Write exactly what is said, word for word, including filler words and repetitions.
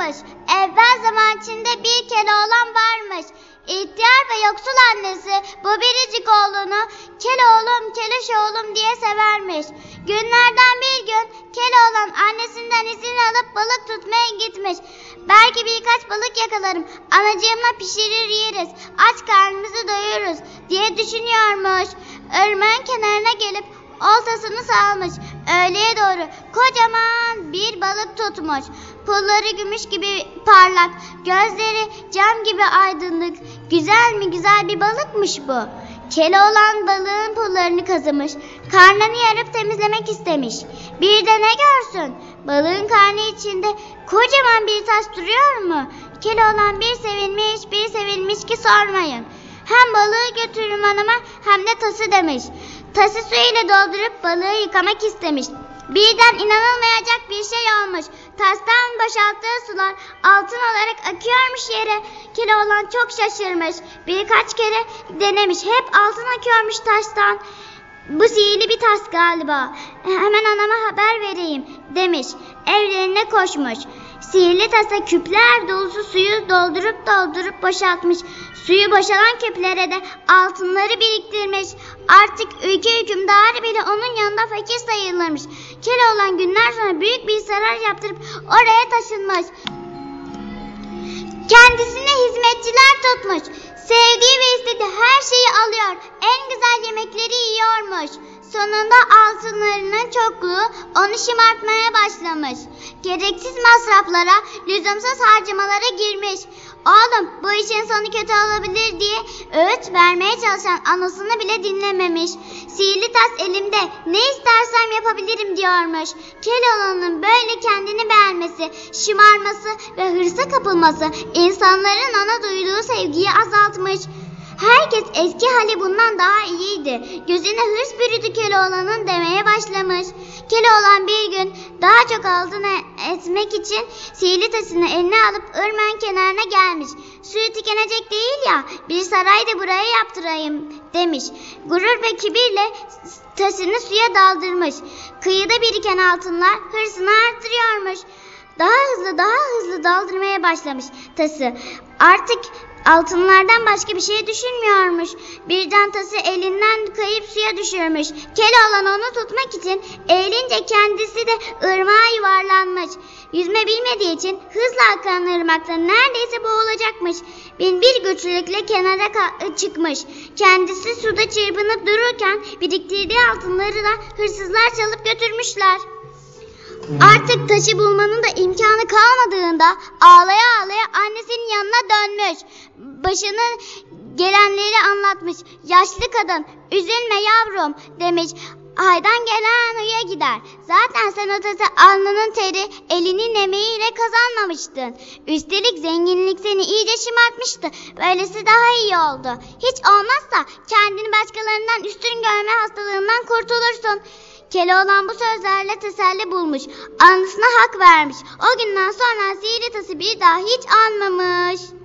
anlatılmış. Evvel zaman içinde bir Keloğlan varmış. İhtiyar ve yoksul annesi bu biricik oğlunu Keloğlum, Keloş oğlum diye severmiş. Günlerden bir gün Keloğlan annesinden izin alıp balık tutmaya gitmiş. Belki birkaç balık yakalarım, anacığımla pişirir yeriz, aç karnımızı doyururuz diye düşünüyormuş. Irmağın kenarına gelip oltasını salmış. Öğleye doğru kocaman bir balık tutmuş. Pulları gümüş gibi parlak, gözleri cam gibi aydınlık. Güzel mi güzel bir balıkmış bu. Keloğlan balığın pullarını kazımış. Karnını yarıp temizlemek istemiş. Bir de ne görsün? Balığın karnı içinde kocaman bir taş duruyor mu? Keloğlan bir sevinmiş bir sevinmiş ki sormayın. Hem balığı götürürüm hanıma hem de tası demiş. Tası su ile doldurup balığı yıkamak istemiş. Birden inanılmayacak bir şey olmuş. Tastan boşalttığı sular altın olarak akıyormuş yere. Keloğlan çok şaşırmış. Birkaç kere denemiş. Hep altın akıyormuş taştan. Bu sihirli bir tas galiba. Hemen anama haber vereyim demiş. Evlerine koşmuş. Sihirli tasa küpler dolusu suyu doldurup doldurup boşaltmış. Suyu boşalan küplere de altınları biriktirmiş. Artık ülke hükümdarı bile onun yanında fakir sayılırmış. Keloğlan günler sonra büyük bir saray yaptırıp oraya taşınmış. Kendisine hizmetçiler tutmuş. Sevdiği ve istediği her şeyi alıyor. En güzel yemekleri yiyormuş. Sonunda altınlarının çokluğu onu şımartmaya başlamış. Gereksiz masraflara, lüzumsuz harcamalara girmiş. Oğlum bu işin sonu kötü olabilir diye öğüt vermeye çalışan anasını bile dinlememiş. Sihirli tas elimde, ne istersem yapabilirim diyormuş. Keloğlan'ın böyle kendini beğenmesi, şımarması ve hırsa kapılması insanların ona duyduğu sevgiyi azaltmış. Herkes eski hali bundan daha iyiydi. Gözüne hırs bürüdü Keloğlan'ın demeye başlamış. Keloğlan bir gün daha çok altın etmek için sihirli tasını eline alıp ırmağın kenarına gelmiş. Suyu tükenecek değil ya, bir saray da buraya yaptırayım demiş. Gurur ve kibirle tasını suya daldırmış. Kıyıda biriken altınlar hırsını artırıyormuş. Daha hızlı daha hızlı daldırmaya başlamış tası. Artık altınlardan başka bir şey düşünmüyormuş. Birden tası elinden kayıp suya düşürmüş. Keloğlan onu tutmak için eğilince kendisi de ırmağa yuvarlanmış. Yüzme bilmediği için hızla akan ırmakta neredeyse boğulacakmış. Bin bir güçlülükle kenara çıkmış. Kendisi suda çırpınıp dururken biriktirdiği altınları da hırsızlar çalıp götürmüşler. Artık taşı bulmanın da imkanı kalmadığında ağlaya ağlaya annesinin yanına dönmüş. Başına gelenleri anlatmış. Yaşlı kadın, üzülme yavrum demiş. Haydan gelen huya gider. Zaten sen o taşı alnının teri, elinin emeğiyle kazanmamıştın. Üstelik zenginlik seni iyice şımartmıştı. Böylesi daha iyi oldu. Hiç olmazsa kendini başkalarından üstün görme hastalığından kurtulursun. Keloğlan bu sözlerle teselli bulmuş. Anısına hak vermiş. O günden sonra sihirli tası bir daha hiç anmamış.